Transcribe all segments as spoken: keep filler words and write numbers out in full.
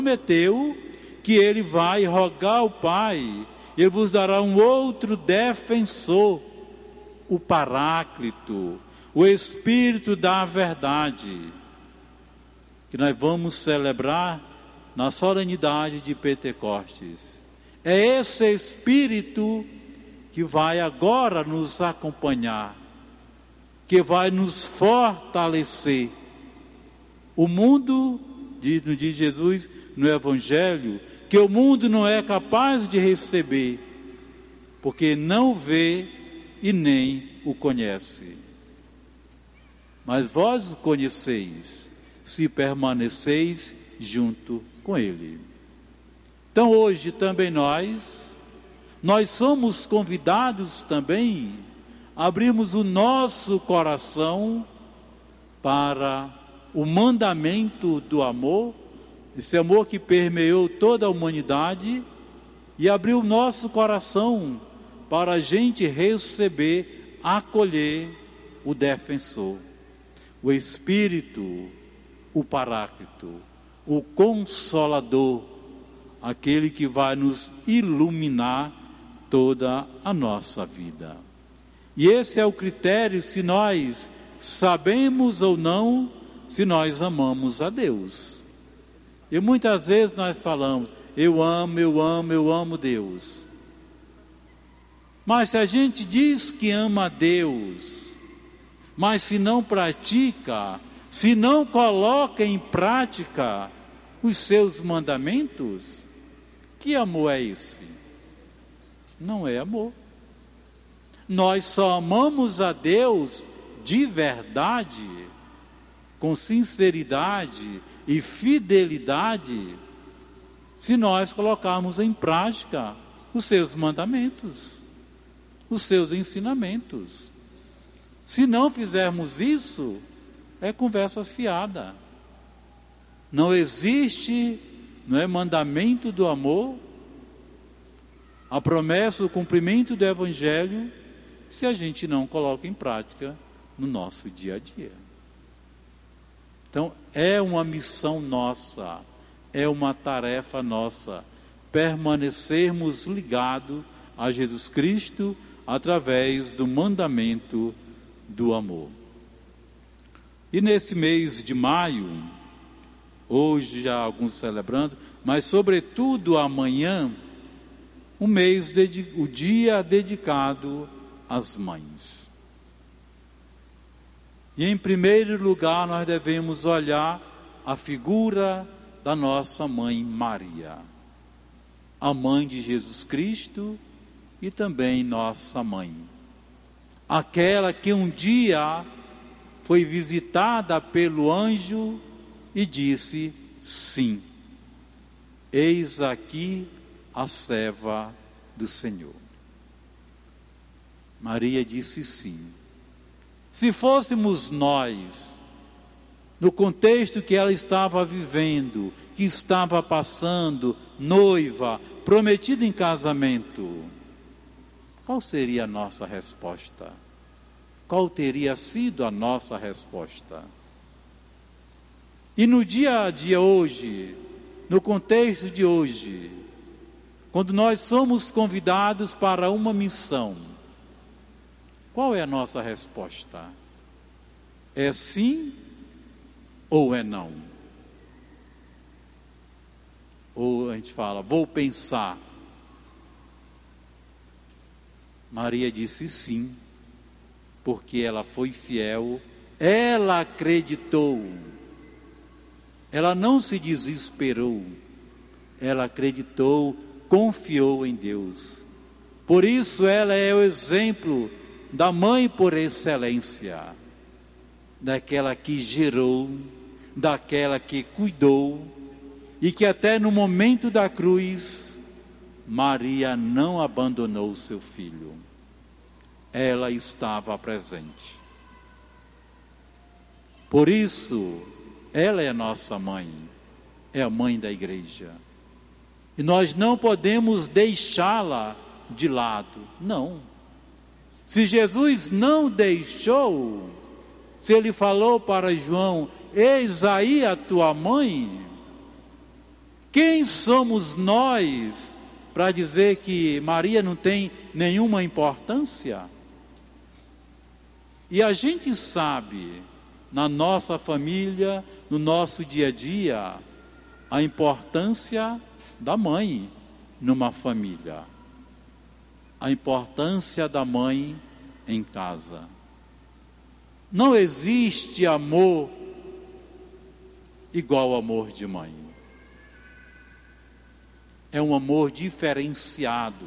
prometeu que ele vai rogar ao Pai, ele vos dará um outro defensor, o Paráclito, o Espírito da verdade, que nós vamos celebrar na solenidade de Pentecostes. É esse Espírito que vai agora nos acompanhar, que vai nos fortalecer. O mundo, diz, diz Jesus no Evangelho, que o mundo não é capaz de receber, porque não vê e nem o conhece. Mas vós o conheceis, se permaneceis junto com ele. Então hoje também nós, nós somos convidados também a abrirmos o nosso coração para o mandamento do amor, esse amor que permeou toda a humanidade, e abrir o nosso coração para a gente receber, acolher o defensor, o Espírito, o Paráclito, o Consolador, aquele que vai nos iluminar toda a nossa vida. E esse é o critério se nós sabemos ou não, se nós amamos a Deus. E muitas vezes nós falamos, eu amo, eu amo, eu amo Deus. Mas se a gente diz que ama a Deus, mas se não pratica, se não coloca em prática os seus mandamentos, que amor é esse? Não é amor. Nós só amamos a Deus de verdade, com sinceridade e fidelidade, se nós colocarmos em prática os seus mandamentos, os seus ensinamentos. Se não fizermos isso, é conversa fiada. Não existe, não é, mandamento do amor, a promessa, o cumprimento do Evangelho, se a gente não coloca em prática no nosso dia a dia. Então, é uma missão nossa, é uma tarefa nossa, permanecermos ligados a Jesus Cristo através do mandamento do amor. E nesse mês de maio, hoje já alguns celebrando, mas sobretudo amanhã, o mês, o dia dedicado às mães. E em primeiro lugar nós devemos olhar a figura da nossa mãe Maria, a mãe de Jesus Cristo e também nossa mãe. Aquela que um dia foi visitada pelo anjo e disse, sim, eis aqui a serva do Senhor. Maria disse sim. Se fôssemos nós, no contexto que ela estava vivendo, que estava passando, noiva, prometida em casamento, qual seria a nossa resposta? Qual teria sido a nossa resposta? E no dia a dia hoje, no contexto de hoje, quando nós somos convidados para uma missão, qual é a nossa resposta? É sim ou é não? Ou a gente fala, vou pensar. Maria disse sim, porque ela foi fiel, ela acreditou, ela não se desesperou, ela acreditou, confiou em Deus. Por isso ela é o exemplo da mãe por excelência, daquela que gerou, daquela que cuidou, e que até no momento da cruz, Maria não abandonou seu filho. Ela estava presente. Por isso, ela é a nossa mãe, é a mãe da igreja. E nós não podemos deixá-la de lado, não. Se Jesus não deixou, se ele falou para João, eis aí a tua mãe, Quem somos nós para dizer que Maria não tem nenhuma importância? E a gente sabe, na nossa família, no nosso dia a dia, a importância da mãe numa família, a importância da mãe em casa. Não existe amor igual ao amor de mãe. É um amor diferenciado.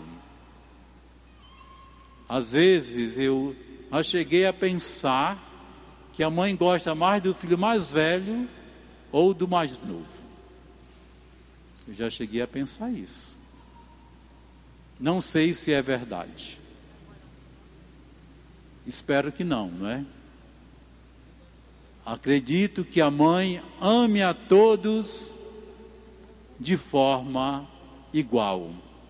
Às vezes eu já cheguei a pensar que a mãe gosta mais do filho mais velho ou do mais novo. Eu já cheguei a pensar isso. Não sei se é verdade. Espero que não, não é? Acredito que a mãe ame a todos de forma igual,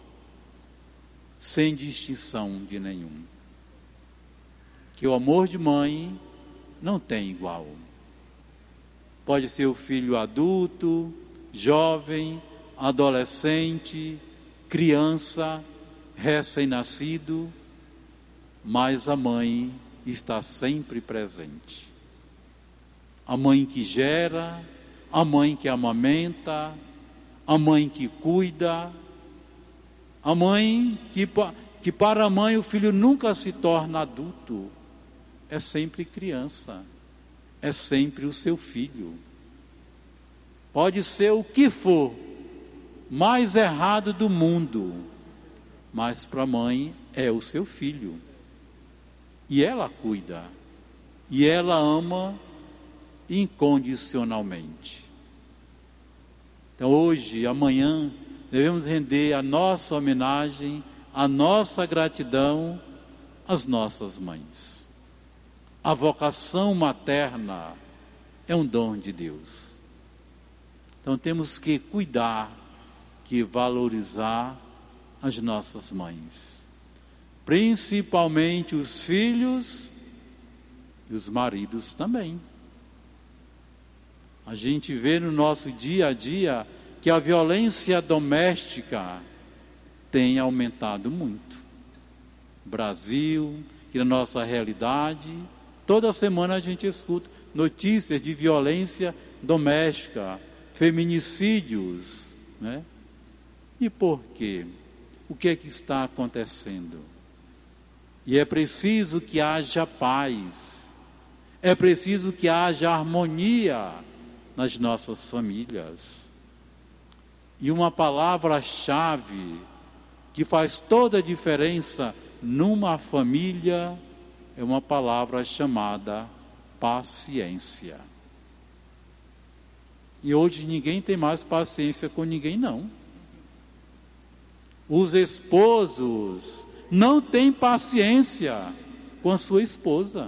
sem distinção de nenhum. Que o amor de mãe não tem igual. Pode ser o filho adulto, jovem, adolescente, criança, recém-nascido, mas a mãe está sempre presente. A mãe que gera, a mãe que amamenta, a mãe que cuida, a mãe que, que para a mãe o filho nunca se torna adulto, é sempre criança, é sempre o seu filho. Pode ser o que for, mais errado do mundo, mas para a mãe é o seu filho. E ela cuida, e ela ama incondicionalmente. Então hoje, amanhã, devemos render a nossa homenagem, a nossa gratidão às nossas mães. A vocação materna é um dom de Deus. Então temos que cuidar, que valorizar as nossas mães, principalmente os filhos e os maridos também. A gente vê no nosso dia a dia que a violência doméstica tem aumentado muito. Brasil, que na nossa realidade, toda semana a gente escuta notícias de violência doméstica, feminicídios, né? E por quê? O que é que está acontecendo? E é preciso que haja paz, é preciso que haja harmonia nas nossas famílias. E uma palavra-chave que faz toda a diferença numa família é uma palavra chamada paciência. E hoje ninguém tem mais paciência com ninguém, não. Os esposos não têm paciência com a sua esposa.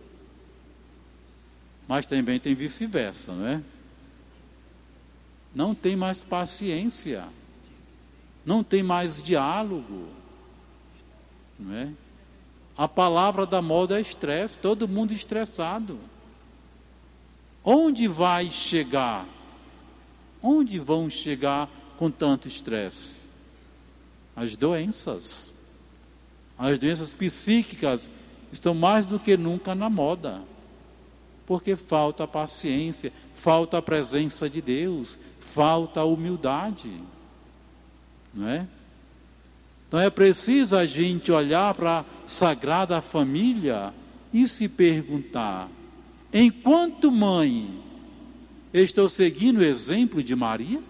Mas também tem vice-versa, não é? Não tem mais paciência, não tem mais diálogo, não é? A palavra da moda é estresse, todo mundo estressado. Onde vai chegar? Onde vão chegar com tanto estresse? As doenças. As doenças psíquicas estão mais do que nunca na moda. Porque falta a paciência, falta a presença de Deus, falta a humildade, não é? Então é preciso a gente olhar para a Sagrada Família e se perguntar: enquanto mãe, estou seguindo o exemplo de Maria?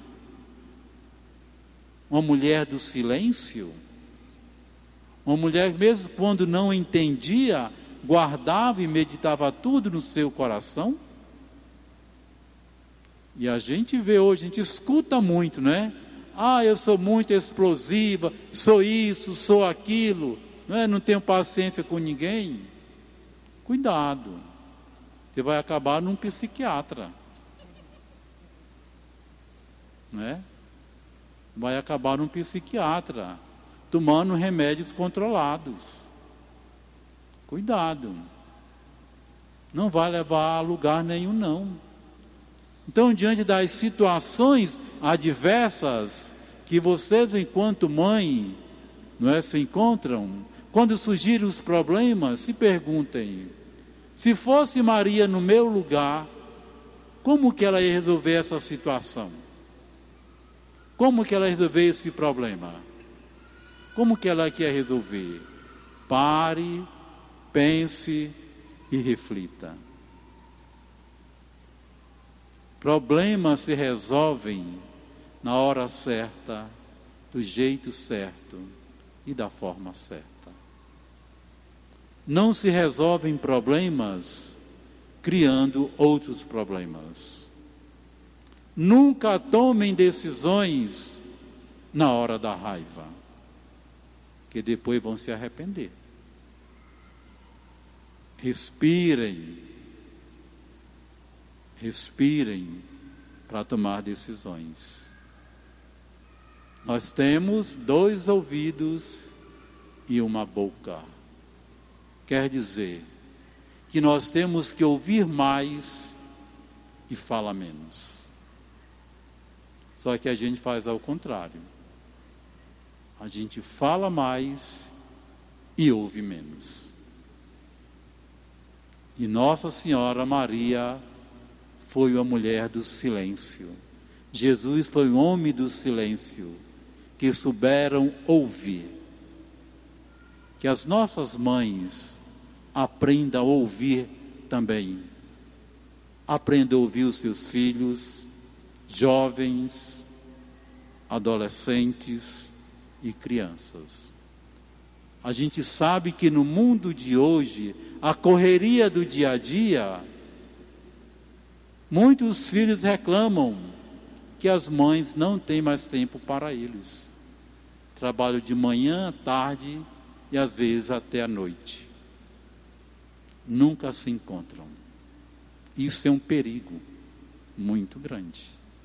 Uma mulher do silêncio, uma mulher mesmo quando não entendia, guardava e meditava tudo no seu coração. E a gente vê hoje, a gente escuta muito, né? Ah, eu sou muito explosiva, sou isso, sou aquilo, não é? Não tenho paciência com ninguém. Cuidado, você vai acabar num psiquiatra, não é? Vai acabar num psiquiatra, tomando remédios controlados. Cuidado, não vai levar a lugar nenhum, não. Então, diante das situações adversas que vocês, enquanto mãe, não é, se encontram, quando surgirem os problemas, se perguntem: se fosse Maria no meu lugar, como que ela ia resolver essa situação? Como que ela ia resolver esse problema? Como que ela quer resolver? Pare, pense e reflita. Problemas se resolvem na hora certa, do jeito certo e da forma certa. Não se resolvem problemas criando outros problemas. Nunca tomem decisões na hora da raiva, que depois vão se arrepender. Respirem, respirem para tomar decisões. Nós temos dois ouvidos e uma boca. Quer dizer que nós temos que ouvir mais e falar menos. Só que a gente faz ao contrário. A gente fala mais e ouve menos. E Nossa Senhora Maria foi uma mulher do silêncio. Jesus foi um homem do silêncio, que souberam ouvir. Que as nossas mães aprendam a ouvir também. Aprendam a ouvir os seus filhos, jovens, adolescentes e crianças. A gente sabe que no mundo de hoje, a correria do dia a dia, muitos filhos reclamam que as mães não têm mais tempo para eles. Trabalham de manhã, à tarde e às vezes até à noite. Nunca se encontram. Isso é um perigo muito grande.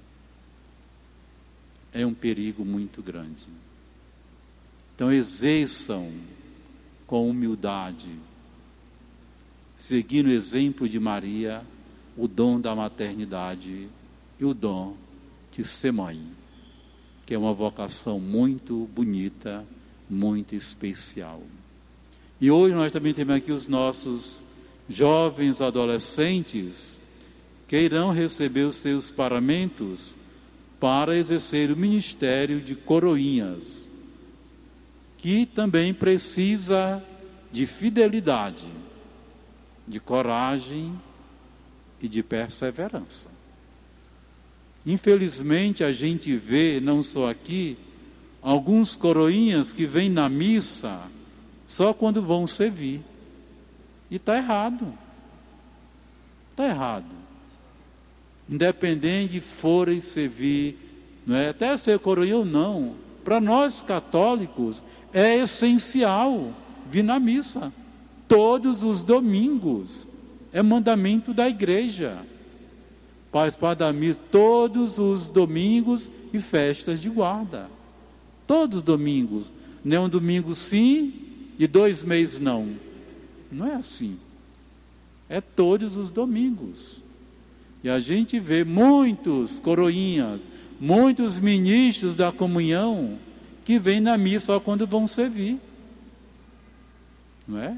É um perigo muito grande. Então exerçam com humildade, seguindo o exemplo de Maria, o dom da maternidade e o dom de ser mãe, que é uma vocação muito bonita, muito especial. E hoje nós também temos aqui os nossos jovens adolescentes que irão receber os seus paramentos para exercer o ministério de coroinhas, que também precisa de fidelidade, de coragem e de perseverança. Infelizmente a gente vê, não só aqui, alguns coroinhas que vêm na missa só quando vão servir. E está errado. Está errado. Independente de forem servir, não é? Até ser coroinha ou não, para nós católicos é essencial vir na missa. Todos os domingos. É mandamento da igreja. Participar da missa todos os domingos e festas de guarda. Todos os domingos. Não é um domingo sim e dois meses não. Não é assim. É todos os domingos. E a gente vê muitos coroinhas, muitos ministros da comunhão que vêm na missa só quando vão servir. Não é?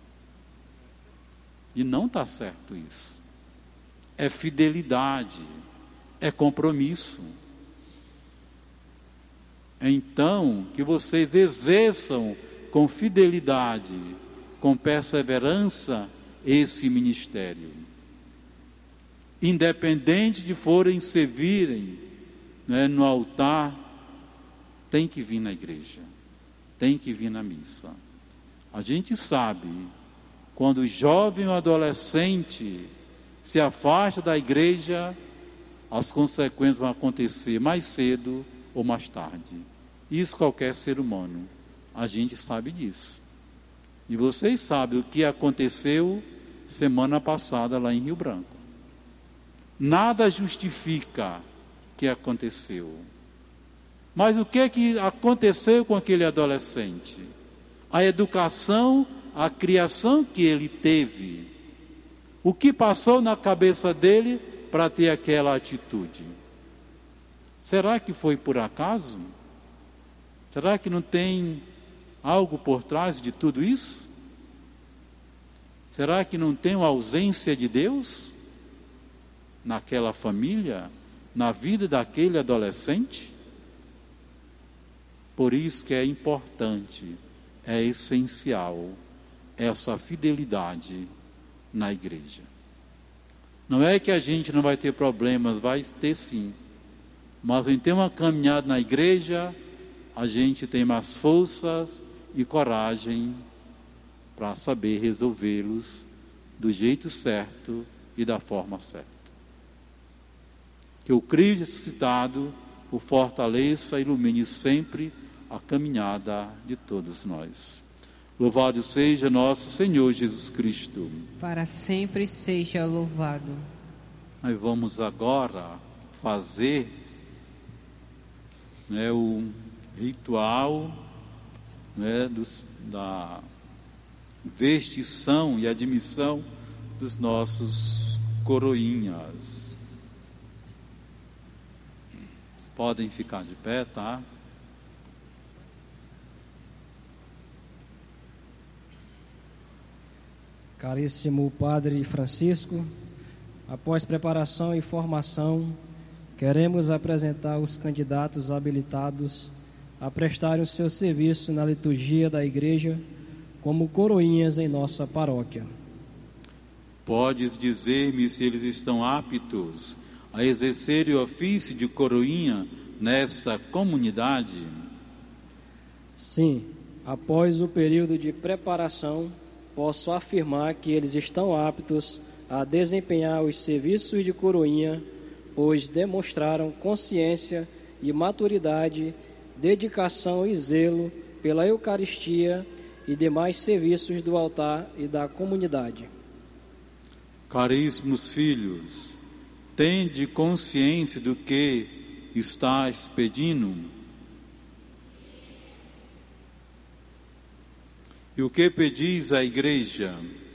E não está certo isso. É fidelidade, é compromisso. Então, que vocês exerçam com fidelidade, com perseverança, esse ministério. Independente de forem servirem, né, no altar, tem que vir na igreja, tem que vir na missa. A gente sabe, quando o jovem ou adolescente se afasta da igreja, as consequências vão acontecer mais cedo ou mais tarde. Isso qualquer ser humano, a gente sabe disso. E vocês sabem o que aconteceu semana passada lá em Rio Branco. Nada justifica o que aconteceu. Mas o que é que aconteceu com aquele adolescente? A educação, a criação que ele teve, o que passou na cabeça dele para ter aquela atitude? Será que foi por acaso? Será que não tem algo por trás de tudo isso? Será que não tem uma ausência de Deus naquela família, na vida daquele adolescente? Por isso que é importante, é essencial essa fidelidade na igreja. Não é que a gente não vai ter problemas, vai ter sim. Mas em ter uma caminhada na igreja, a gente tem mais forças e coragem para saber resolvê-los do jeito certo e da forma certa. Que o Cristo ressuscitado o fortaleça e ilumine sempre a caminhada de todos nós. Louvado seja nosso Senhor Jesus Cristo. Para sempre seja louvado. Nós vamos agora fazer, né, o ritual, né, dos, da vestição e admissão dos nossos coroinhas. Podem ficar de pé, tá? Caríssimo Padre Francisco, após preparação e formação, queremos apresentar os candidatos habilitados a prestarem o seu serviço na liturgia da Igreja como coroinhas em nossa paróquia. Podes dizer-me se eles estão aptos a exercer o ofício de coroinha nesta comunidade? Sim, após o período de preparação, posso afirmar que eles estão aptos a desempenhar os serviços de coroinha, pois demonstraram consciência e maturidade, dedicação e zelo pela Eucaristia e demais serviços do altar e da comunidade. Caríssimos filhos, tende consciência do que estáis pedindo? E o que pedis à igreja?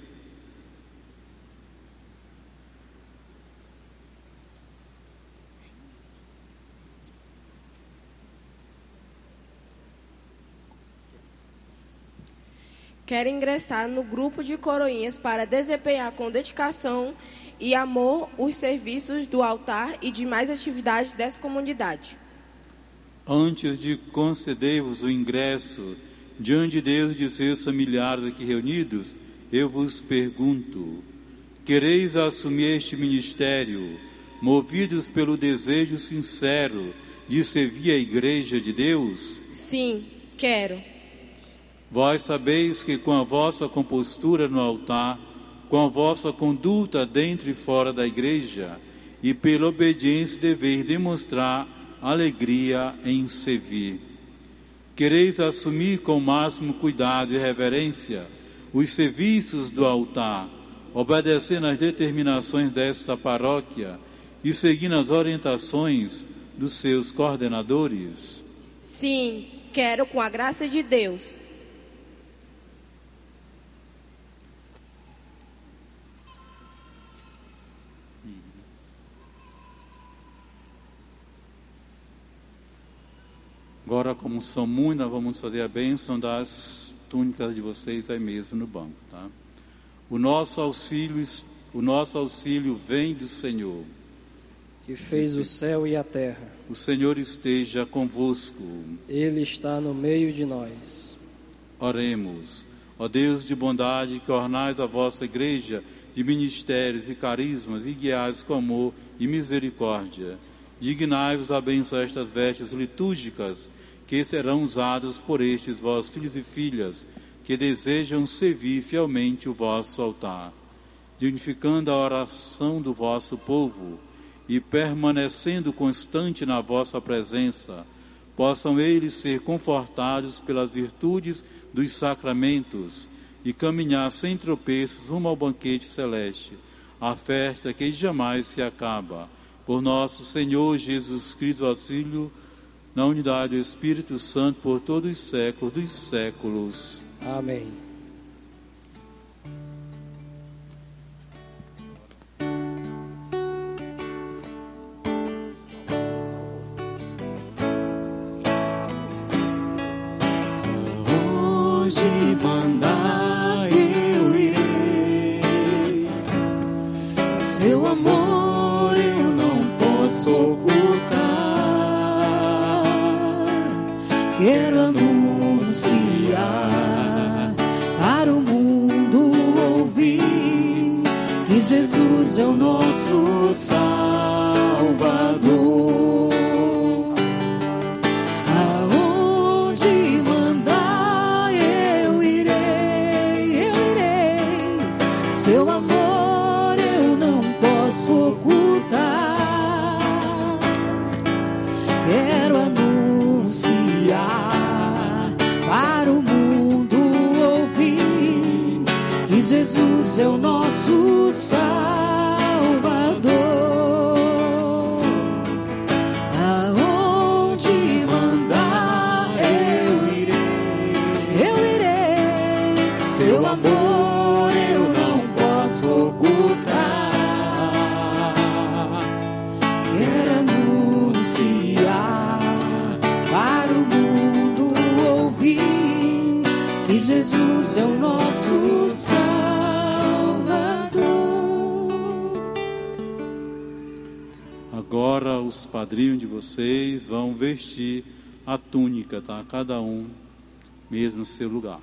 Quero ingressar no grupo de coroinhas para desempenhar com dedicação e amor os serviços do altar e demais atividades dessa comunidade. Antes de conceder-vos o ingresso diante de Deus e de seus familiares aqui reunidos, eu vos pergunto: quereis assumir este ministério, movidos pelo desejo sincero de servir a Igreja de Deus? Sim, quero. Vós sabeis que com a vossa compostura no altar, com a vossa conduta dentro e fora da igreja, e pela obediência deveis demonstrar alegria em servir. Quereis assumir com o máximo cuidado e reverência os serviços do altar, obedecendo às determinações desta paróquia e seguindo as orientações dos seus coordenadores? Sim, quero com a graça de Deus. Agora, como são muitos, nós vamos fazer a bênção das túnicas de vocês aí mesmo no banco, tá? O nosso auxílio, o nosso auxílio vem do Senhor, que fez o céu e a terra. O Senhor esteja convosco. Ele está no meio de nós. Oremos. Ó Deus de bondade, que ornais a vossa igreja de ministérios e carismas e guiais com amor e misericórdia, dignai-vos a abençoar estas vestes litúrgicas que serão usados por estes vossos filhos e filhas que desejam servir fielmente o vosso altar, dignificando a oração do vosso povo e permanecendo constante na vossa presença, possam eles ser confortados pelas virtudes dos sacramentos e caminhar sem tropeços rumo ao banquete celeste, a festa que jamais se acaba. Por nosso Senhor Jesus Cristo, vosso Filho, na unidade do Espírito Santo, por todos os séculos dos séculos. Amém. Aonde mandar eu irei. Seu amor eu não posso ocultar. Quero anunciar para o mundo ouvir que Jesus é o nosso Salvador. Aonde mandar eu irei, eu irei. Seu amor eu não posso ocultar. Quero anunciar para o mundo ouvir que Jesus é o nosso Salvador. Aonde mandar eu irei, eu irei. Seu amor eu não posso ocultar. Quero anunciar para o mundo ouvir que Jesus é o nosso Salvador. Agora os padrinhos de vocês vão vestir a túnica, tá? Cada um mesmo no seu lugar.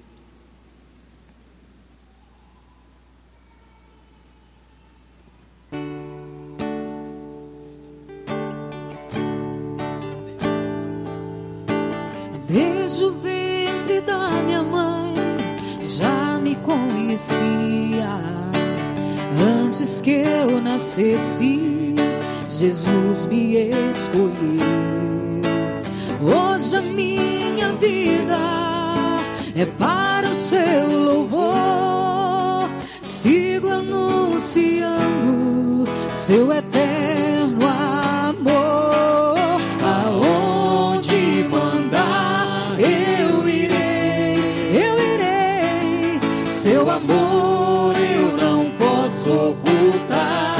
Desde o ventre da minha mãe já me conhecia. Antes que eu nascesse, Jesus me escolheu. Hoje a minha vida é para o seu louvor. Sigo anunciando seu eterno amor. Aonde mandar eu irei, eu irei. Seu amor eu não posso ocultar.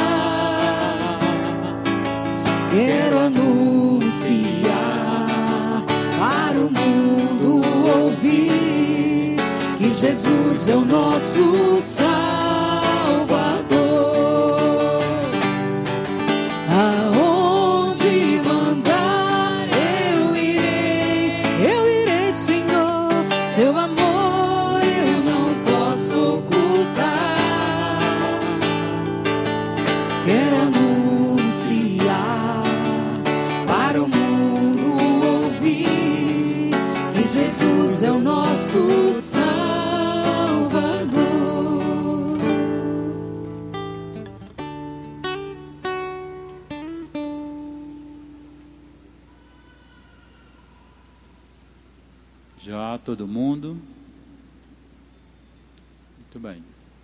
Quero anunciar para o mundo ouvir que Jesus é o nosso Salvador. Aonde mandar eu irei, eu irei, Senhor. Seu amor eu não posso ocultar. Quero anunciar para o mundo ouvir que Jesus é o nosso Salvador. Já todo mundo? Muito bem.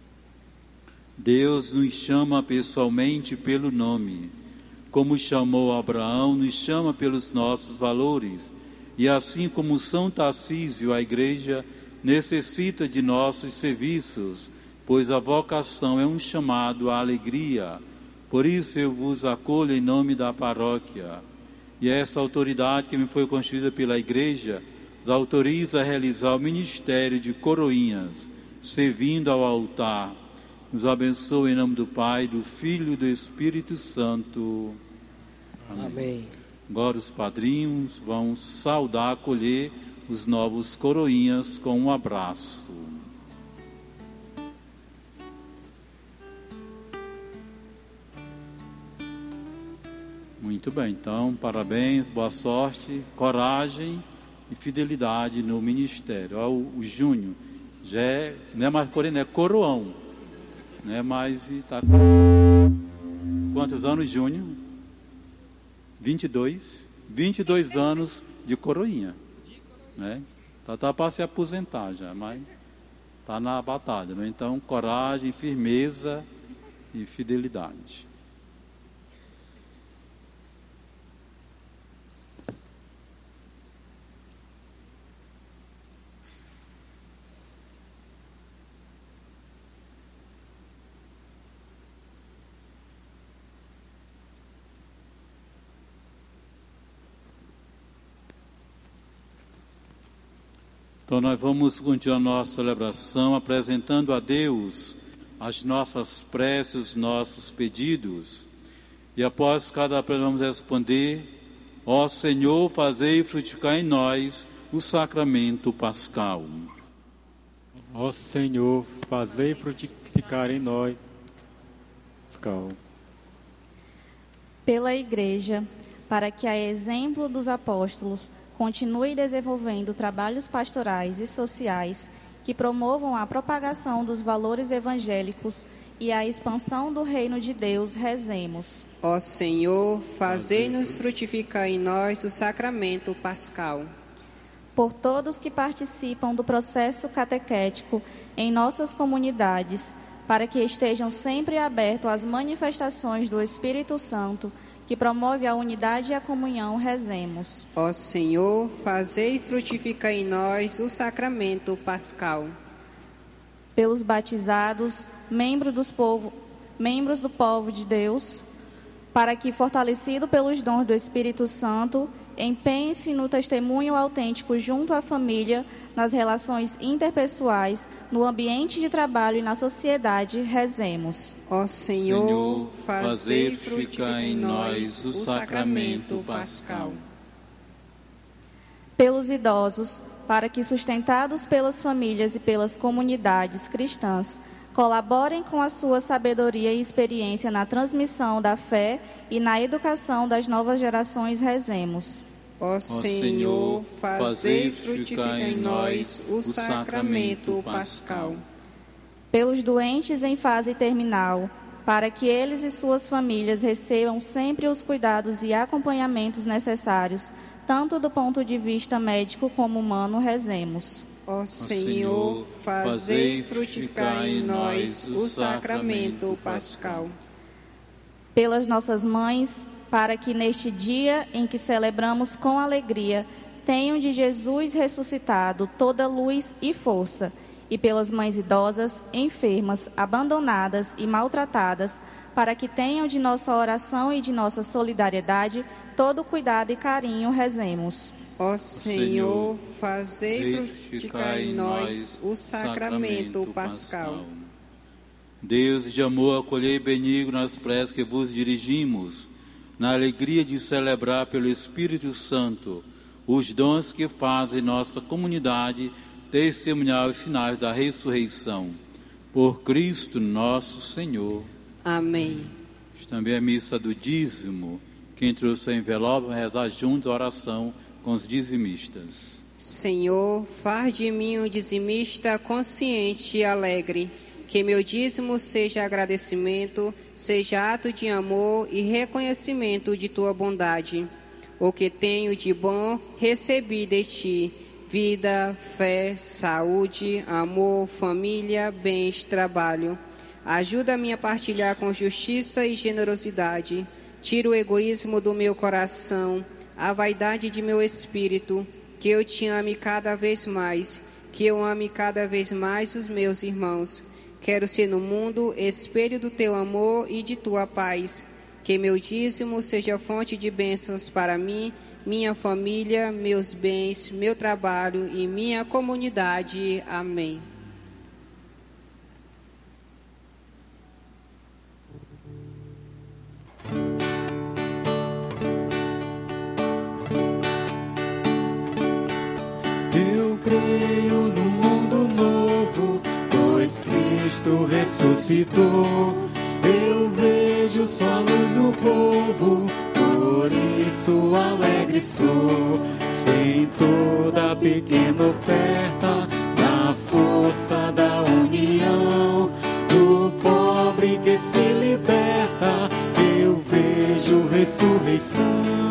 Deus nos chama pessoalmente pelo nome. Como chamou Abraão, nos chama pelos nossos valores. E assim como São Tarcísio, a igreja necessita de nossos serviços, pois a vocação é um chamado à alegria. Por isso eu vos acolho em nome da paróquia. E essa autoridade que me foi constituída pela igreja nos autoriza a realizar o ministério de coroinhas, servindo ao altar. Nos abençoe em nome do Pai, do Filho e do Espírito Santo. Amém. Amém. Agora os padrinhos vão saudar, acolher os novos coroinhas com um abraço. Muito bem, então, parabéns, boa sorte, coragem e fidelidade no ministério. Ó, o, o Júnior já é, não é mais coroinha, é coroão. Não é mais, tá... Quantos anos, Júnior? vinte e dois. vinte e dois anos de coroinha. Né? Tá, tá para se aposentar já, mas está na batalha. Né? Então, coragem, firmeza e fidelidade. Então nós vamos continuar a nossa celebração apresentando a Deus as nossas preces, os nossos pedidos. E após cada prece vamos responder: ó Senhor, fazei frutificar em nós o sacramento pascal. Ó Senhor, fazei frutificar em nós pascal. Pela Igreja, para que, a exemplo dos apóstolos, continue desenvolvendo trabalhos pastorais e sociais que promovam a propagação dos valores evangélicos e a expansão do reino de Deus, rezemos. Ó Senhor, fazei-nos frutificar em nós o sacramento pascal. Por todos que participam do processo catequético em nossas comunidades, para que estejam sempre abertos às manifestações do Espírito Santo, que promove a unidade e a comunhão, rezemos. Ó Senhor, fazei frutificar em nós o sacramento pascal. Pelos batizados, membros, dos povo, membros do povo de Deus, para que, fortalecido pelos dons do Espírito Santo, empenhe-se no testemunho autêntico junto à família, nas relações interpessoais, no ambiente de trabalho e na sociedade, rezemos. Ó Senhor, Senhor, fazei frutificar em nós o sacramento pascal. Pelos idosos, para que, sustentados pelas famílias e pelas comunidades cristãs, colaborem com a sua sabedoria e experiência na transmissão da fé e na educação das novas gerações, rezemos. Ó Senhor, fazei frutificar em nós o sacramento pascal. Pelos doentes em fase terminal, para que eles e suas famílias recebam sempre os cuidados e acompanhamentos necessários, tanto do ponto de vista médico como humano, rezemos. Ó Senhor, fazei frutificar em nós o sacramento pascal. Pelas nossas mães, para que neste dia em que celebramos com alegria, tenham de Jesus ressuscitado toda luz e força, e pelas mães idosas, enfermas, abandonadas e maltratadas, para que tenham de nossa oração e de nossa solidariedade todo cuidado e carinho, rezemos. Ó Senhor, fazei frutificar em nós o sacramento pascal. Deus de amor, acolhei benigno as preces que vos dirigimos, na alegria de celebrar pelo Espírito Santo os dons que fazem nossa comunidade testemunhar os sinais da ressurreição. Por Cristo nosso Senhor. Amém. Também a missa do dízimo. Quem trouxe o envelope, vai rezar juntos a oração com os dizimistas. Senhor, faz de mim um dizimista consciente e alegre. Que meu dízimo seja agradecimento, seja ato de amor e reconhecimento de tua bondade. O que tenho de bom recebi de ti: vida, fé, saúde, amor, família, bens, trabalho. Ajuda-me a partilhar com justiça e generosidade. Tira o egoísmo do meu coração, a vaidade de meu espírito. Que eu te ame cada vez mais, que eu ame cada vez mais os meus irmãos. Quero ser no mundo espelho do teu amor e de tua paz. Que meu dízimo seja fonte de bênçãos para mim, minha família, meus bens, meu trabalho e minha comunidade. Amém. Eu creio no mundo novo, pois Cristo ressuscitou. Eu vejo só luz no povo, por isso alegre sou. Em toda pequena oferta, na força da união, do pobre que se liberta, eu vejo ressurreição.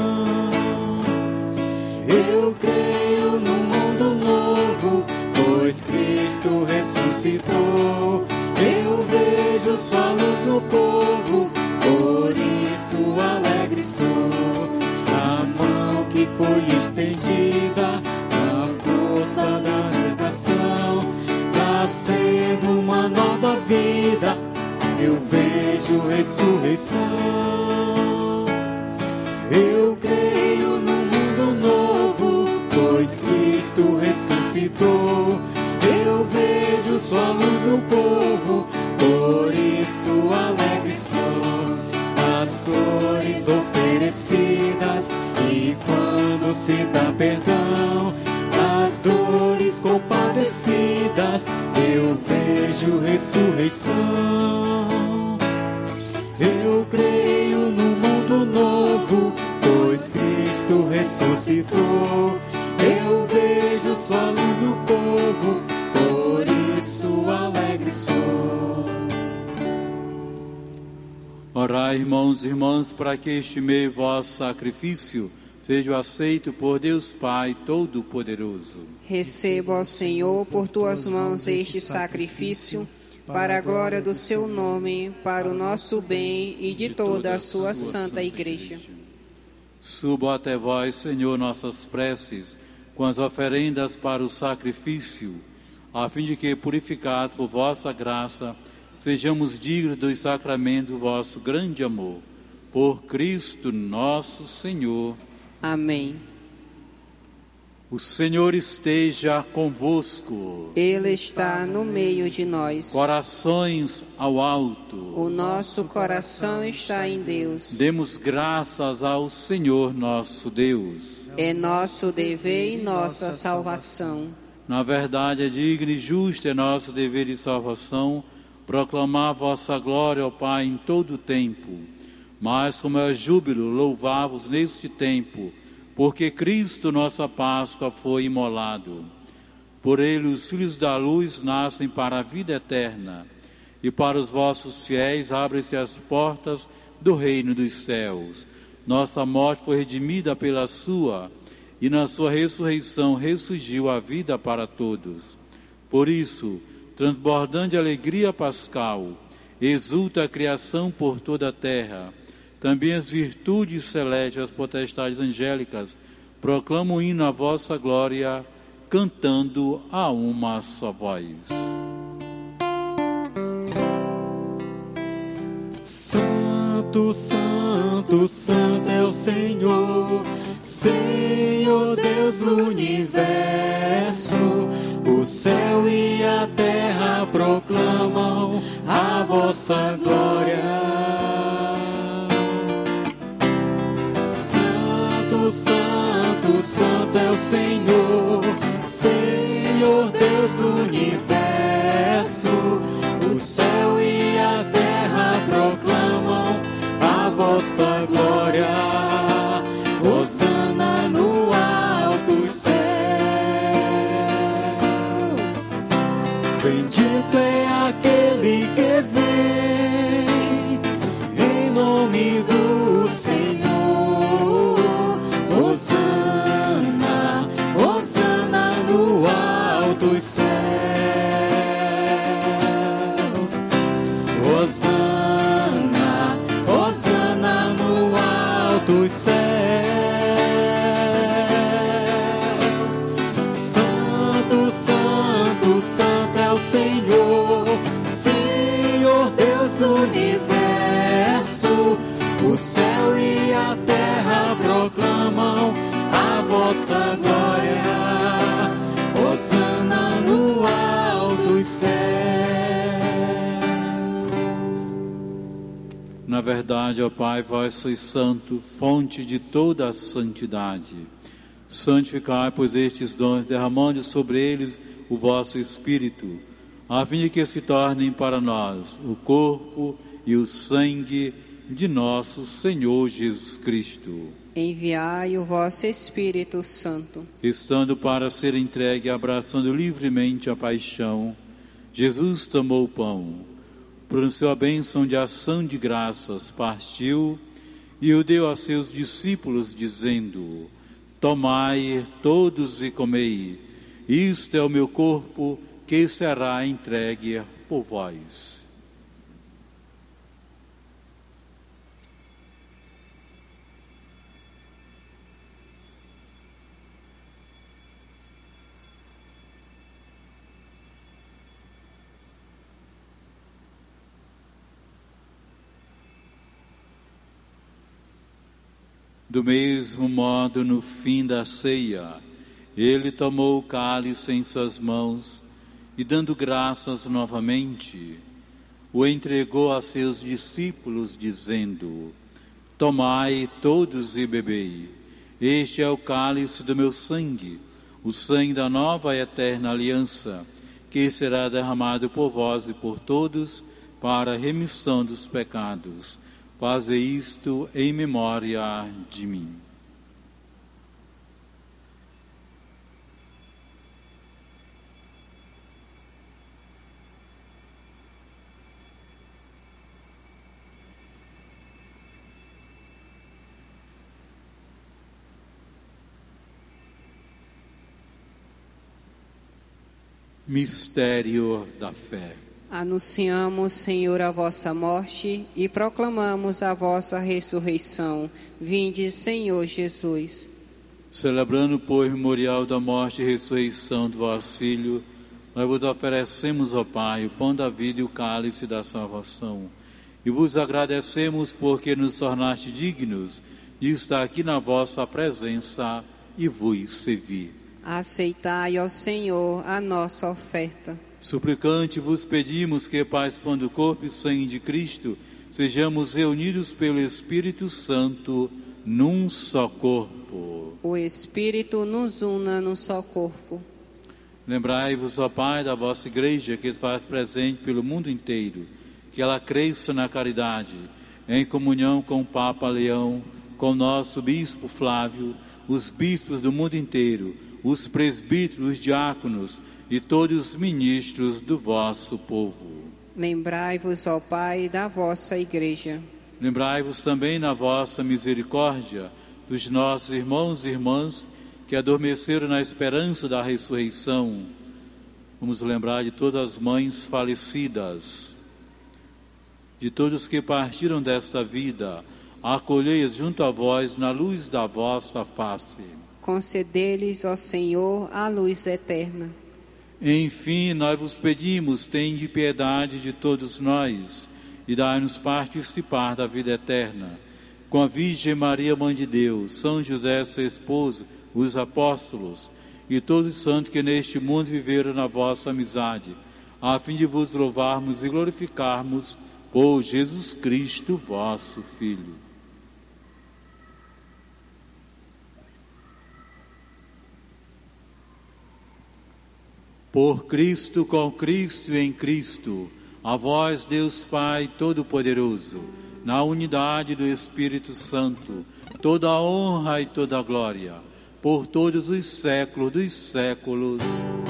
Eu creio no mundo novo, pois Cristo ressuscitou. Eu vejo sua luz no povo, por isso alegre sou. A mão que foi estendida, na força da redação, nascendo uma nova vida, eu vejo ressurreição. Eu creio no mundo novo, pois Cristo Cristo ressuscitou. Eu vejo só luz do povo, por isso alegre estou. As flores oferecidas, e quando se dá perdão, as dores compadecidas, eu vejo ressurreição. Eu creio no mundo novo, pois Cristo ressuscitou. Eu vejo sua luz no povo, por isso alegre sou. Orai, irmãos e irmãs, para que este meio vosso sacrifício seja aceito por Deus Pai Todo-Poderoso. Receba, ó Senhor, por tuas mãos este sacrifício, para a glória do seu nome, para o nosso bem e de toda a sua santa igreja. Subo até vós, Senhor, nossas preces, com as oferendas para o sacrifício, a fim de que, purificados por vossa graça, sejamos dignos dos sacramentos do vosso grande amor. Por Cristo nosso Senhor. Amém. O Senhor esteja convosco. Ele está no meio de nós. Corações ao alto. O nosso coração está em Deus. Demos graças ao Senhor nosso Deus. É nosso dever e nossa salvação. Na verdade, é digno e justo é nosso dever de salvação proclamar vossa glória, ó Pai, em todo o tempo. Mas, como é júbilo, louvar-vos neste tempo, porque Cristo, nossa Páscoa, foi imolado. Por ele, os filhos da luz nascem para a vida eterna, e para os vossos fiéis abrem-se as portas do reino dos céus. Nossa morte foi redimida pela sua, e na sua ressurreição ressurgiu a vida para todos. Por isso, transbordando de alegria pascal, exulta a criação por toda a terra. Também as virtudes celestes, as potestades angélicas, proclamam o hino à vossa glória, cantando a uma só voz. Santo, santo, santo é o Senhor, Senhor Deus do universo. O céu e a terra proclamam a vossa glória. Santo, santo, santo é o Senhor, Senhor Deus do universo. O céu e a terra proclamam a vossa glória. Hosana no alto céu. Bendito é aquele que vem em nome do Senhor. Hosana, hosana no alto céus. Hosana, hosana no alto céus. Santo, santo, santo é o Senhor, Senhor Deus do universo. O céu e a terra proclamam a vossa glória. Hosana no alto céus. Na verdade, ó Pai, vós sois santo, fonte de toda a santidade. Santificai, pois, estes dons, derramando sobre eles o vosso Espírito, a fim de que se tornem para nós o corpo e o sangue de nosso Senhor Jesus Cristo. Enviai o vosso Espírito Santo. Estando para ser entregue, abraçando livremente a paixão, Jesus tomou o pão, pronunciou a bênção de ação de graças, partiu e o deu a seus discípulos, dizendo: tomai todos e comei, isto é o meu corpo que será entregue por vós. Do mesmo modo, no fim da ceia, Ele tomou o cálice em suas mãos e, dando graças novamente, o entregou a seus discípulos, dizendo: tomai todos e bebei. Este é o cálice do meu sangue, o sangue da nova e eterna aliança, que será derramado por vós e por todos para a remissão dos pecados. Fazei isto em memória de mim. Mistério da fé. Anunciamos, Senhor, a vossa morte e proclamamos a vossa ressurreição. Vinde, Senhor Jesus. Celebrando, pois, o memorial da morte e ressurreição do vosso Filho, nós vos oferecemos, ó Pai, o pão da vida e o cálice da salvação. E vos agradecemos porque nos tornaste dignos de estar aqui na vossa presença e vos servir. Aceitai, ó Senhor, a nossa oferta. Suplicante, vos pedimos que, participando do corpo e sangue de Cristo, sejamos reunidos pelo Espírito Santo num só corpo. O Espírito nos una num só corpo. Lembrai-vos, ó Pai, da vossa Igreja, que se faz presente pelo mundo inteiro, que ela cresça na caridade, em comunhão com o Papa Leão, com o nosso Bispo Flávio, os bispos do mundo inteiro, os presbíteros, os diáconos e todos os ministros do vosso povo. Lembrai-vos, ó Pai, da vossa Igreja. Lembrai-vos também na vossa misericórdia dos nossos irmãos e irmãs que adormeceram na esperança da ressurreição. Vamos lembrar de todas as mães falecidas, de todos que partiram desta vida. Acolhei-os junto a vós na luz da vossa face. Concedei-lhes, ó Senhor, a luz eterna. Enfim, nós vos pedimos, tende piedade de todos nós e dai-nos participar da vida eterna. Com a Virgem Maria, Mãe de Deus, São José, seu esposo, os apóstolos e todos os santos que neste mundo viveram na vossa amizade, a fim de vos louvarmos e glorificarmos por Jesus Cristo, vosso Filho. Por Cristo, com Cristo e em Cristo, a vós, Deus Pai Todo-Poderoso, na unidade do Espírito Santo, toda a honra e toda a glória, por todos os séculos dos séculos.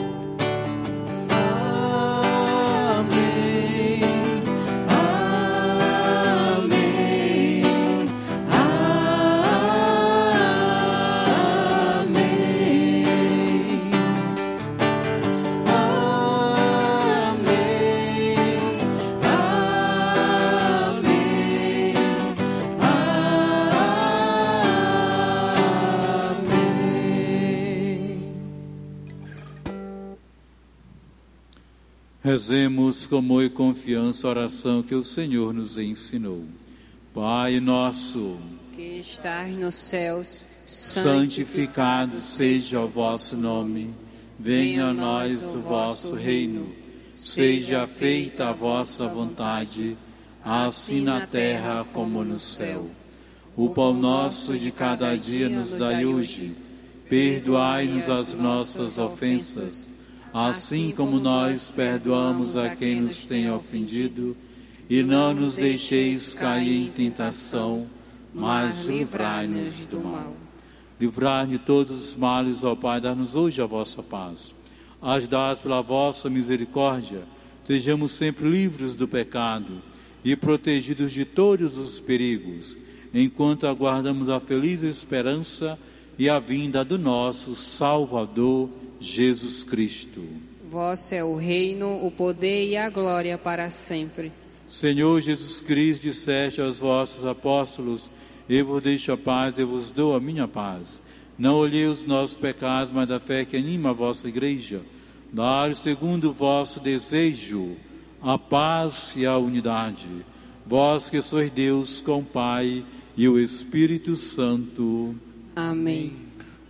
Rezemos com amor e confiança a oração que o Senhor nos ensinou. Pai nosso, que estás nos céus, santificado seja o vosso nome. Venha a nós o vosso reino. Seja feita a vossa vontade, assim na terra como no céu. O pão nosso de cada dia nos dai hoje. Perdoai-nos as nossas ofensas, assim como nós perdoamos a quem nos tem ofendido, e não nos deixeis cair em tentação, mas livrai-nos do mal. Livrai de todos os males, ó Pai, dá-nos hoje a vossa paz. Ajudados pela vossa misericórdia, sejamos sempre livres do pecado e protegidos de todos os perigos, enquanto aguardamos a feliz esperança e a vinda do nosso Salvador, Jesus Cristo. Vosso é o reino, o poder e a glória para sempre. Senhor Jesus Cristo, disseste aos vossos apóstolos: eu vos deixo a paz, eu vos dou a minha paz. Não olhei os nossos pecados, mas da fé que anima a vossa igreja. Dai, segundo o vosso desejo, a paz e a unidade. Vós que sois Deus com o Pai e o Espírito Santo. Amém.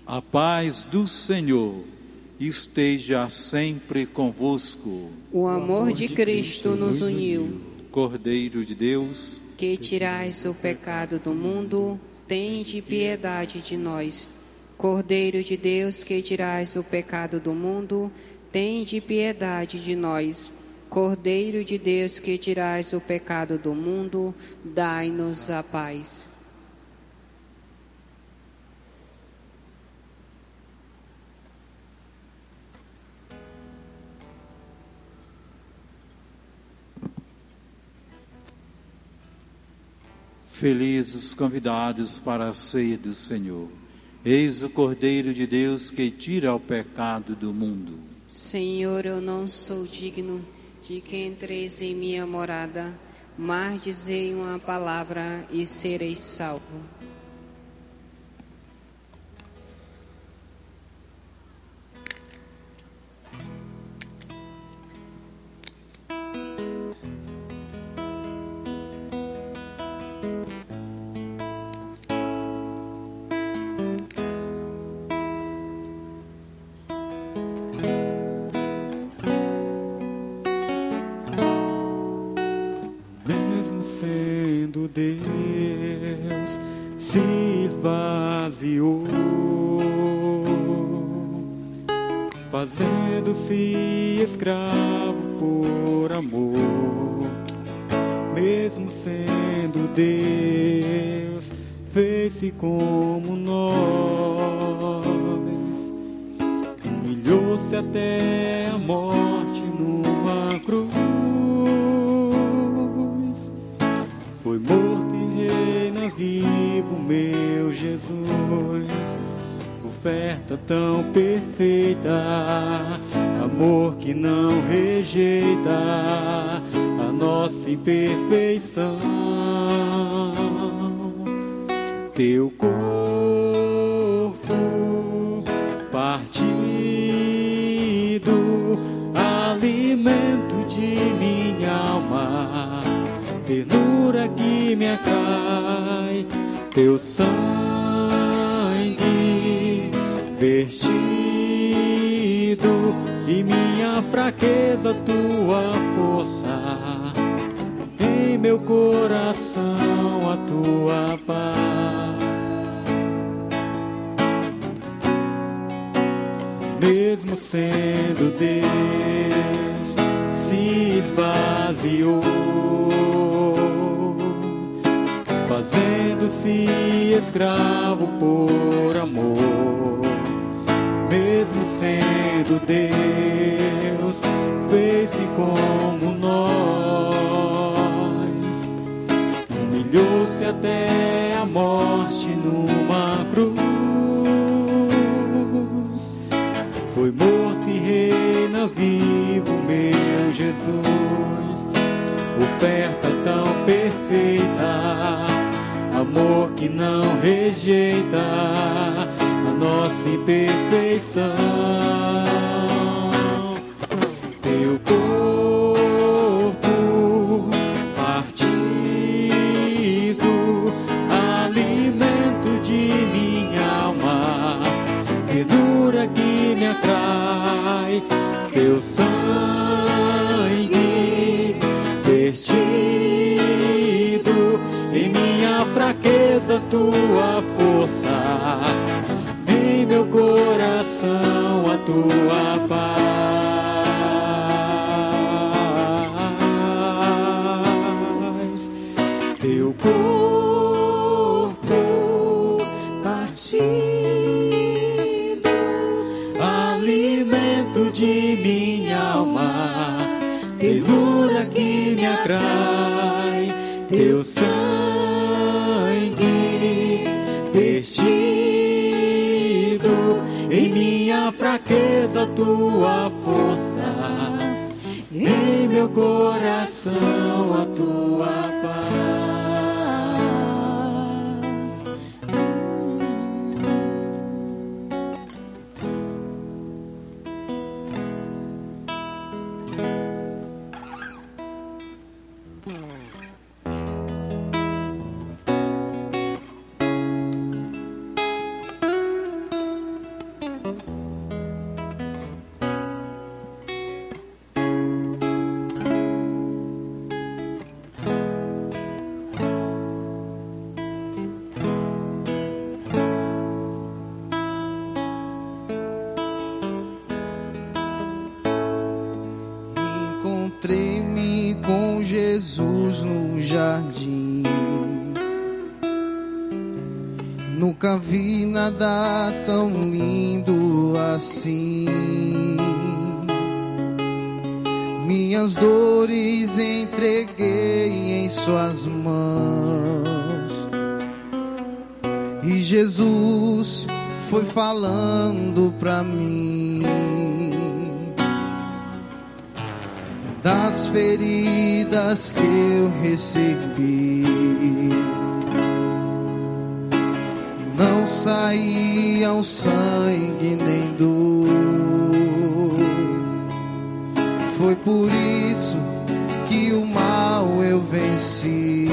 A paz do Senhor esteja sempre convosco. O amor de Cristo nos uniu. Cordeiro de Deus, que tirais o pecado do mundo, tende piedade de nós. Cordeiro de Deus, que tirais o pecado do mundo, tende piedade de nós. Cordeiro de Deus, que tirais o pecado do mundo, dai-nos a paz. felizes os convidados para a ceia do Senhor. Eis o Cordeiro de Deus que tira o pecado do mundo. Senhor, eu não sou digno de que entreis em minha morada, mas dizei uma palavra e sereis salvo. Deus se esvaziou, fazendo-se escravo por amor. Mesmo sendo Deus, fez-se como nós, humilhou-se até a morte numa cruz. Foi morto e reina vivo, meu Jesus. Oferta tão perfeita, amor que não rejeita a nossa imperfeição. Teu corpo partido, alimento de minha alma, ternura que me atrai, teu sangue vertido e minha fraqueza, tua força, em meu coração a tua paz. Mesmo sendo Deus, se esvaziou, fazendo-se escravo por amor. Mesmo sendo Deus, fez-se como nós, humilhou-se até a morte numa cruz. Foi morto e reina vivo, meu Jesus. Oferta tão perfeita, amor que não rejeita a nossa imperfeição. Teu corpo partido, alimento de minha alma, ternura que me atrai, teu sangue vestido em minha fraqueza, tua força, em meu coração a tua paz. Teu corpo partido, alimento de minha alma, ternura que me atrai, teu sangue vestido em minha fraqueza, tua força, em meu coração a tua paz. encontrei-me com Jesus no jardim. Nunca vi nada tão lindo assim. Minhas dores entreguei em suas mãos, e Jesus foi falando pra mim das feridas que eu recebi. Não saíam sangue nem dor. Foi por isso que o mal eu venci,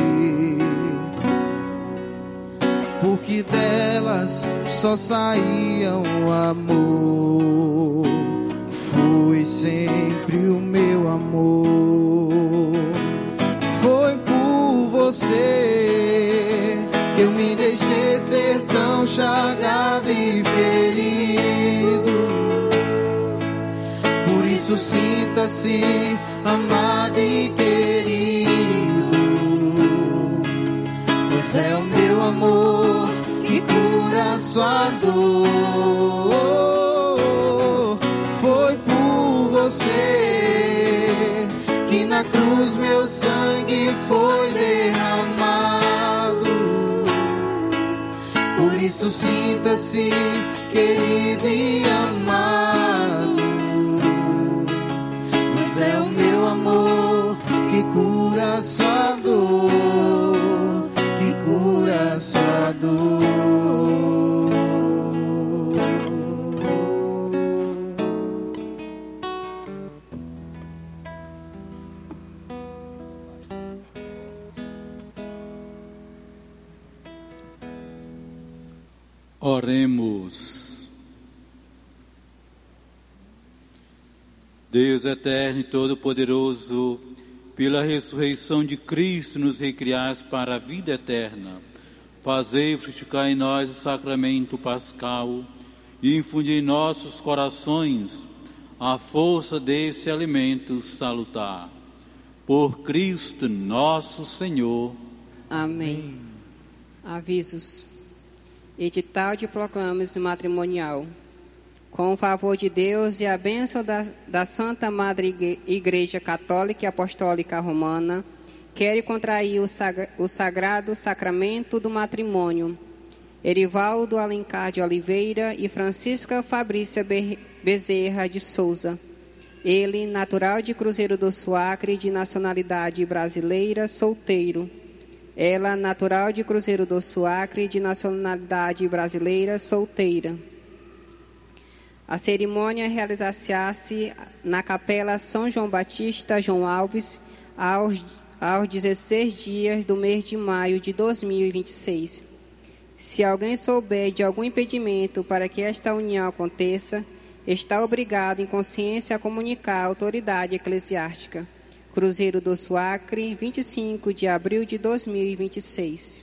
porque delas só saía o amor. Foi sempre o meu amor. Foi por você que eu me deixei ser tão chagado e ferido. Por isso sinta-se amado e querido, pois é o meu amor que cura a sua dor. Foi por você que na cruz meu sangue foi derramado. Por isso sinta-se querido e amado, pois é o meu amor que cura a sua dor, que cura a sua dor. Oremos. Deus eterno e todo-poderoso, pela ressurreição de Cristo nos recriais para a vida eterna, fazei frutificar em nós o sacramento pascal e infundir em nossos corações a força desse alimento salutar. Por Cristo nosso Senhor. Amém. Avisos. Edital de proclamas matrimonial. Com o favor de Deus e a bênção da, da Santa Madre Igreja Católica e Apostólica Romana, quero contrair o, sagra, o sagrado sacramento do matrimônio. Erivaldo Alencar de Oliveira e Francisca Fabrícia Bezerra de Souza. Ele, natural de Cruzeiro do Suacre, de nacionalidade brasileira, solteiro. Ela, natural de Cruzeiro do Suacre, de nacionalidade brasileira, solteira. A cerimônia realizar-se-á na Capela São João Batista João Alves, aos, aos dezesseis dias do mês de maio de dois mil e vinte e seis. Se alguém souber de algum impedimento para que esta união aconteça, está obrigado em consciência a comunicar à autoridade eclesiástica. Cruzeiro do Suacre, vinte e cinco de abril de dois mil e vinte e seis.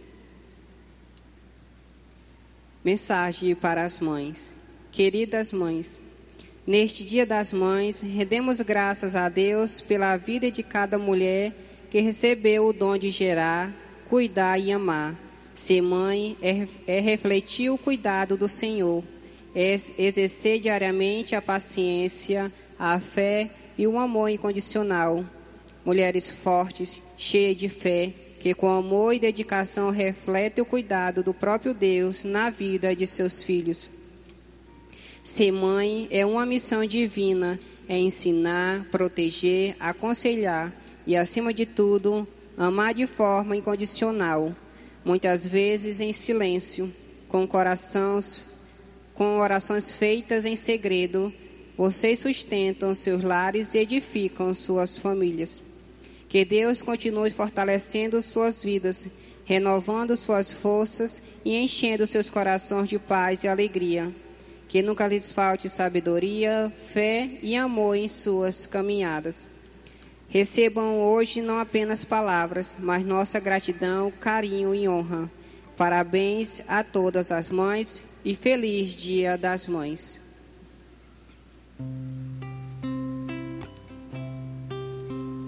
Mensagem para as mães. Queridas mães, neste Dia das Mães, rendemos graças a Deus pela vida de cada mulher que recebeu o dom de gerar, cuidar e amar. Ser mãe é, é refletir o cuidado do Senhor, é exercer diariamente a paciência, a fé e o amor incondicional. Mulheres fortes, cheias de fé, que com amor e dedicação refletem o cuidado do próprio Deus na vida de seus filhos. Ser mãe é uma missão divina, é ensinar, proteger, aconselhar e, acima de tudo, amar de forma incondicional, muitas vezes em silêncio, com corações, com orações feitas em segredo. Vocês sustentam seus lares e edificam suas famílias. Que Deus continue fortalecendo suas vidas, renovando suas forças e enchendo seus corações de paz e alegria. Que nunca lhes falte sabedoria, fé e amor em suas caminhadas. Recebam hoje não apenas palavras, mas nossa gratidão, carinho e honra. Parabéns a todas as mães e feliz Dia das Mães.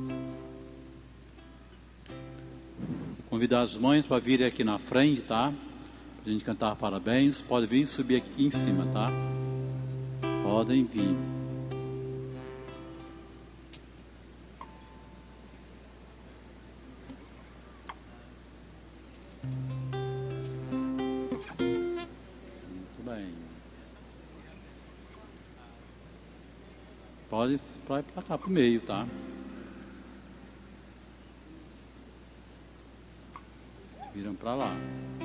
Convidar as mães para virem aqui na frente, tá? Pra gente cantar parabéns. Pode vir subir aqui em cima, tá? Podem vir. Muito bem. Pode ir para cá pro meio, tá? Viram para lá.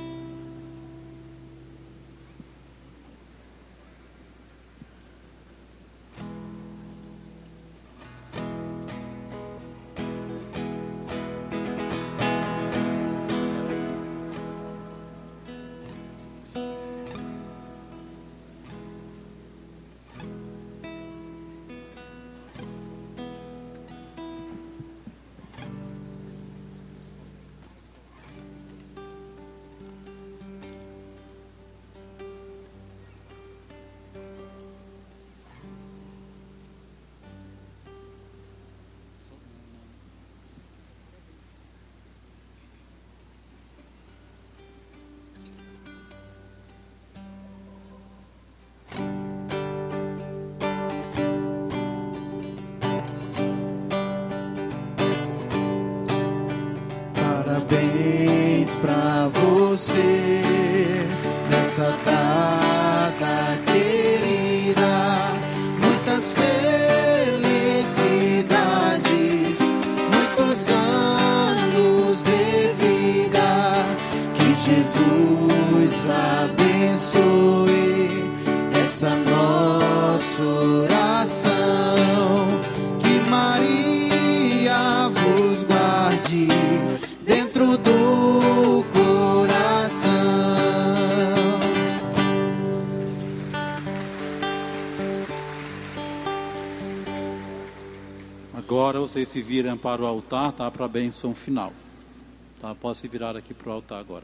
Parabéns pra você nessa data querida, muitas felicidades, muitos anos de vida, que Jesus abençoe essa nossa oração, que Maria vos guarde dentro do coração. Agora vocês se viram para o altar, tá? Para a bênção final. Tá? Pode se virar aqui para o altar agora.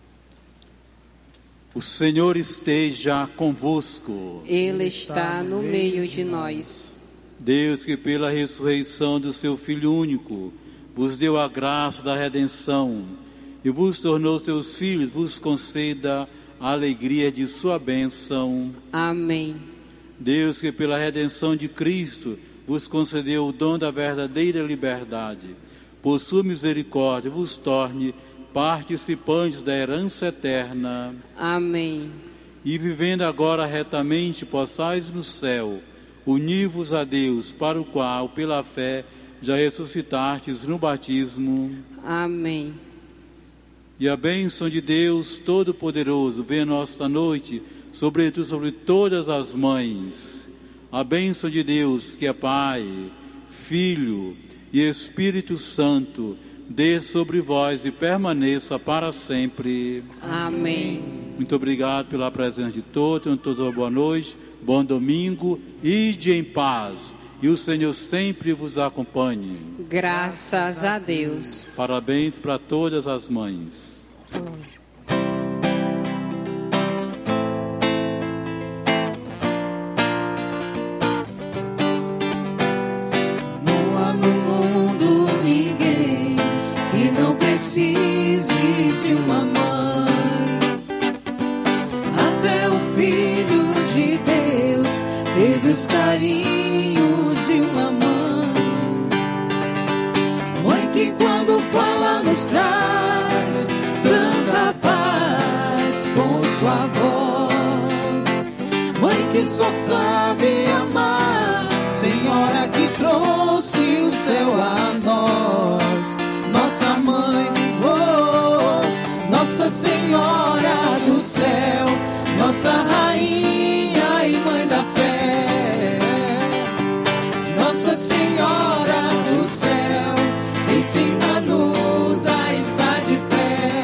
O Senhor esteja convosco. Ele está no meio de nós. Deus, que pela ressurreição do seu Filho único vos deu a graça da redenção e vos tornou seus filhos, vos conceda a alegria de sua bênção. Amém. Deus, que pela redenção de Cristo vos concedeu o dom da verdadeira liberdade, por sua misericórdia vos torne participantes da herança eterna. Amém. E vivendo agora retamente, possais no céu unir-vos a Deus, para o qual, pela fé, já ressuscitastes no batismo. Amém. E a bênção de Deus Todo-Poderoso venha nossa noite, sobretudo sobre todas as mães. A bênção de Deus, que é Pai, Filho e Espírito Santo, dê sobre vós e permaneça para sempre. Amém. Muito obrigado pela presença de todos. Tenham todos uma boa noite, bom domingo, ide em paz. E o Senhor sempre vos acompanhe. Graças a Deus. Parabéns para todas as mães. Não há no mundo ninguém que não precise de uma mãe. Até o Filho de Deus teve os carinhos de uma mãe. Mãe que quando fala nos traz tanta paz com sua voz. Mãe que só sabe amar, Senhora que trouxe o céu a nós. Nossa mãe, oh, Nossa Senhora do céu, nossa rainha e mãe da fé. Nossa Senhora do céu, ensina-nos a estar de pé.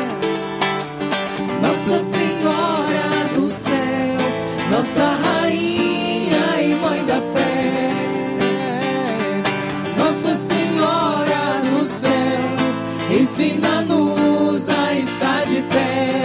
Nossa Senhora do céu, nossa rainha e mãe da fé. Nossa Senhora do céu, ensina-nos a estar de pé.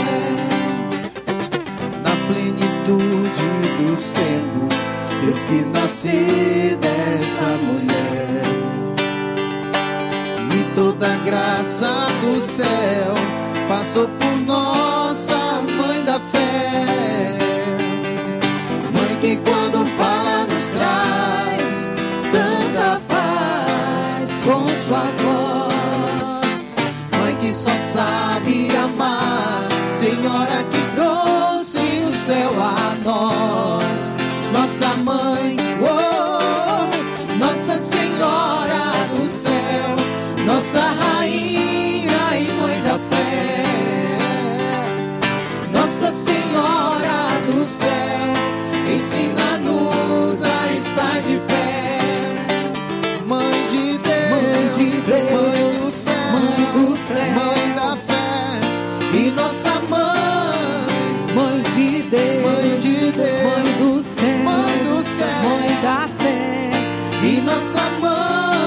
Na plenitude dos tempos, Deus quis nascer dessa mulher e toda a graça do céu passou por nossa mãe da fé. Mãe que quando fala nos traz tanta paz com sua voz. Mãe que só sabe amar, Senhora que trouxe o céu a nós. Nossa mãe, oh, Nossa Senhora do céu, nossa rainha e mãe da fé. Nossa Senhora do céu, ensina-nos a estar de pé. Mãe de Deus, mãe, de Deus, mãe do céu, mãe do céu, mãe da fé. E nossa mãe, mãe de Deus, mãe de Deus, mãe do céu, mãe do céu, mãe da fé. E nossa mãe,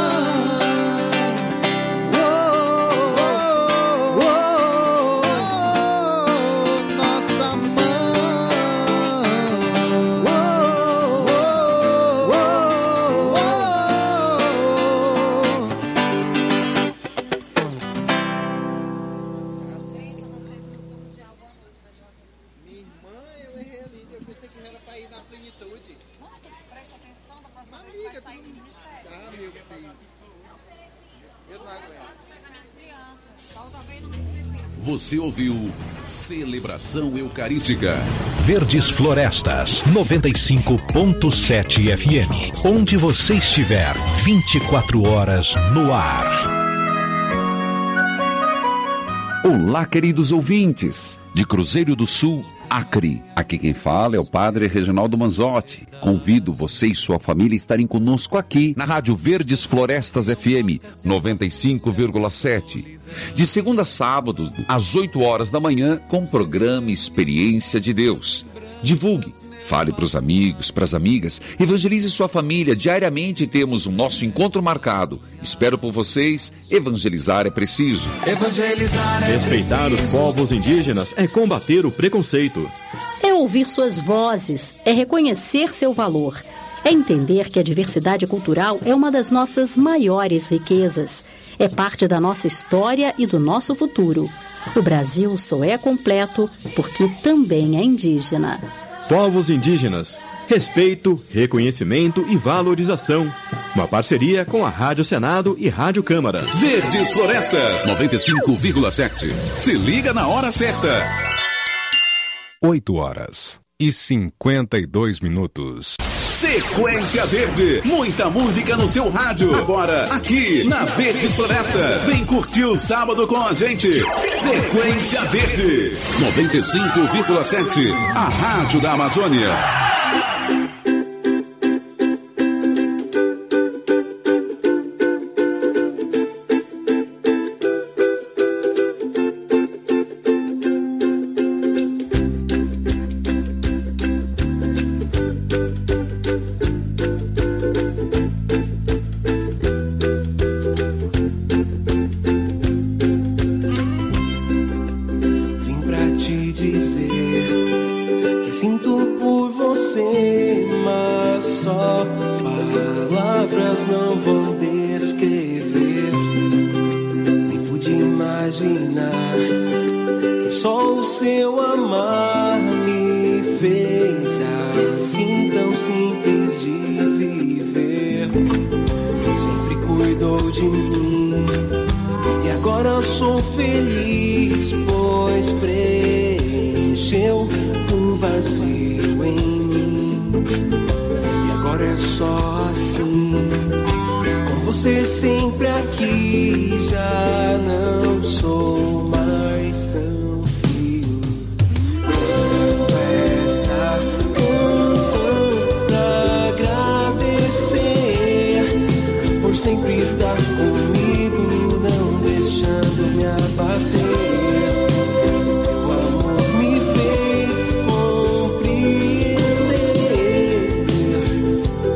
Você ouviu Celebração Eucarística. Verdes Florestas, noventa e cinco ponto sete F M. Onde você estiver, vinte e quatro horas no ar. Olá, queridos ouvintes, de Cruzeiro do Sul, Acre. Aqui quem fala é o Padre Reginaldo Manzotti. Convido você e sua família a estarem conosco aqui na Rádio Verdes Florestas F M noventa e cinco vírgula sete. De segunda a sábado, às oito horas da manhã, com o programa Experiência de Deus. Divulgue, fale para os amigos, para as amigas, evangelize sua família. Diariamente temos o nosso encontro marcado. Espero por vocês. Evangelizar é preciso. Evangelizar é Respeitar preciso. Os povos indígenas é combater o preconceito. É ouvir suas vozes, é reconhecer seu valor. É entender que a diversidade cultural é uma das nossas maiores riquezas. É parte da nossa história e do nosso futuro. O Brasil só é completo porque também é indígena. Povos indígenas, respeito, reconhecimento e valorização. Uma parceria com a Rádio Senado e Rádio Câmara. Verdes Florestas, noventa e cinco vírgula sete. Se liga na hora certa. oito horas e cinquenta e dois minutos. Sequência Verde, muita música no seu rádio. Agora, aqui na Verdes Florestas. Vem curtir o sábado com a gente. Sequência Verde, noventa e cinco vírgula sete, a rádio da Amazônia. Sempre estar com